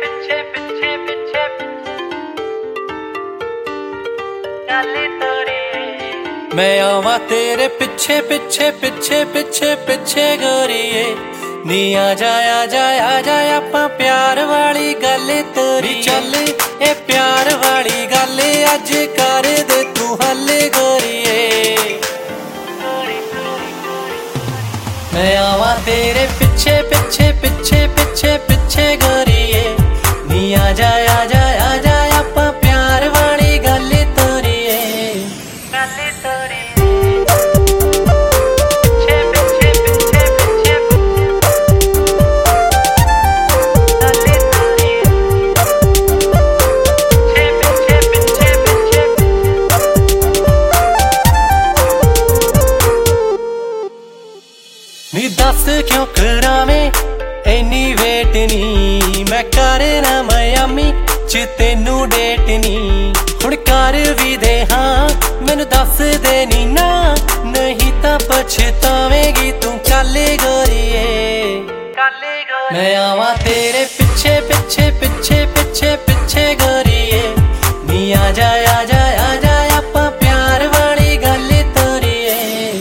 पिछे पिछे पिछे गल तोड़िए। मैं आवा तेरे पिछे पिछे पिछे पिछे पिछे गोरिए, नी आ जा आपां प्यार वाली गल तोरी। चल ए प्यार वाली गल अज कर दे तू हल गोरिए। मैं आवा तेरे पिछे पिछे पिछे पिछे पिछे गोरिए, नी आ जा आपां प्यार वाली गल तोरीए। नी दस क्यों करावें इन्नी वेट नी, मैं करना मयामी च तेनू डेट नी। हुण कर भी दे हाँ मैनू दस दे नी ना, नहीं तां पछतावेंगी तू कल गोरिए। मैं आवा तेरे पिछे पिछे पिछे पिछे पिछे गोरिए, नी आ जा आपां प्यार वाली गल तोरीए।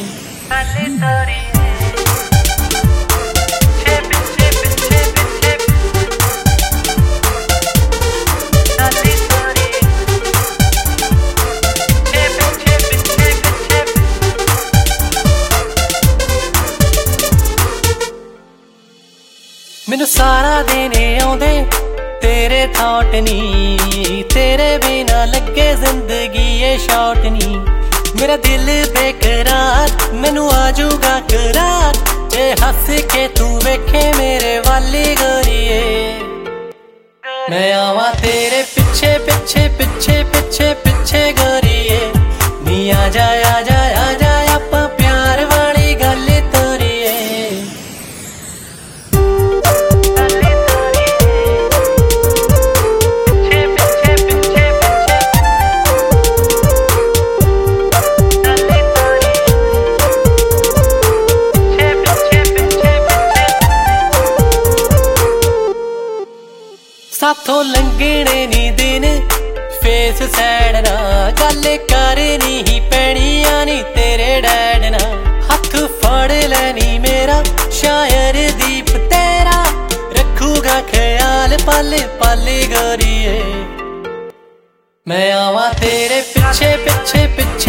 मैनू सारा देने आउंदे तेरे थॉट नी, तेरे बिना लगे जिंदगी ये शॉर्ट नी। मेरा दिल बेकरार मैनू आजूगा करार, जे हंस के तू वेखे मेरे वाली गोरिए। मैं आवा तेरे पिछे पिछे पिछे पिछे पिछे गोरिए, नी आ जा आपां प्यार वाली गल तोरीए। साथों लंघने नी दिन फेस सैड ना, गल करनी ही पैनी आनी तेरे डैड ना। हथ फड़ लैनी मेरा शायर दीप तेरा, रखूगा ख्याल पल पल गोरिए। मैं आवा तेरे पिछे पिछे पिछे